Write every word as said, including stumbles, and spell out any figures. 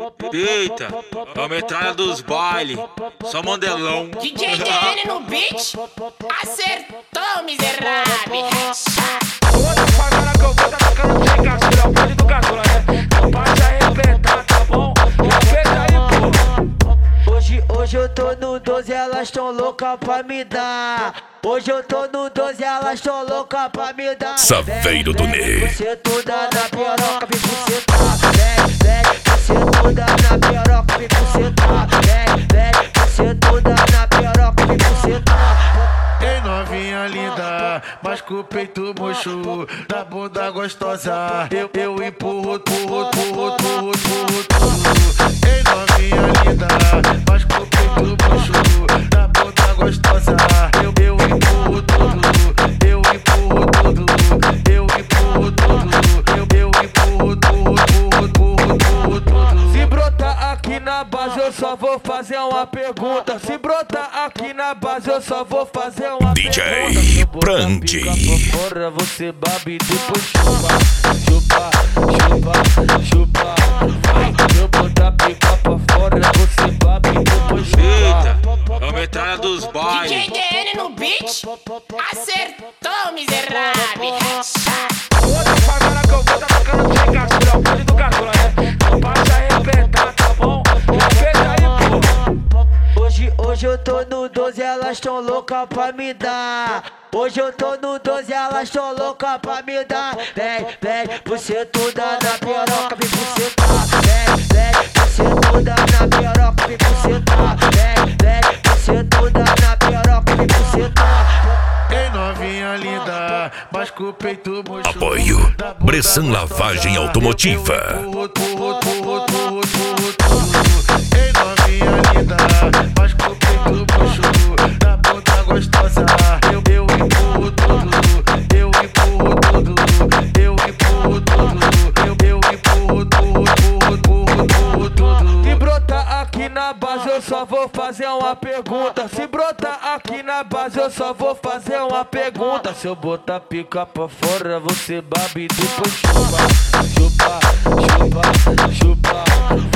Eita, é a metralha dos bailes, só mandelão. D J D N no beat, acertou, miserável. Outra favela que eu vou tá tocando sem caçula, é o bonde do caçula, né? Não para de arrebentar, tá bom? Respeita aí, pô. Hoje, hoje eu tô no doze, elas tão loucas pra me dar. Hoje eu tô no doze, elas tão loucas pra me dar. Saveiro do Ney. Você toda na piroca, vem bucetar. Vem, vem, você toda na piroca, vem bucetar. Vem, vem, você toda na piroca, vem bucetar. Ei, novinha linda, mas com o peito murcho, da bunda gostosa, eu, eu empurro, empurro, empurro, empurro, empurro, empurro. Ei, novinha linda, mas com o peito murcho, da bunda gostosa, eu, eu empurro tudo, eu empurro tudo, eu empurro tudo, eu, eu empurro tudo, empurro, empurro, empurro tudo. Se brotar aqui na base eu só vou fazer uma pergunta. Se brotar aqui na base eu só vou fazer uma D J pergunta. Brandi. Fora você babe depois chupa, chupa, chupa, chupa. Vai, eu botar pica pra fora, você babe depois chupa. Eita, é a metralha dos D J bailes. D N no beat, acertou, miserável. Outra favela que eu vou tá tocando sem caçula, é o bonde do caçula, né? Não para de arrebentar, tá bom? Respeita aí, pô. Hoje, hoje eu tô no doze, elas tão loucas pra me dar. Hoje eu tô no doze, elas tão loucas pra me dar. Vem, vem, você toda na piroca, vem bucetar. Vem, vem, você toda na piroca, vem bucetar. Vem, vem, você toda na piroca, vem bucetar. Ei, novinha linda, mas com o peito murcho. Apoio Bressan Lavagem Automotiva. Ei, novinha linda, mas com o peito murcho, da bunda gostosa, eu, eu empurro tudo, eu empurro tudo, eu empurro tudo, eu, eu empurro tudo, empurro, empurro, empurro tudo. Se brotar aqui na base eu só vou fazer uma pergunta. Se brotar aqui na base eu só vou fazer uma pergunta. Se eu botar pica pra fora, você babe depois chupa, chupa, chupa, chupa.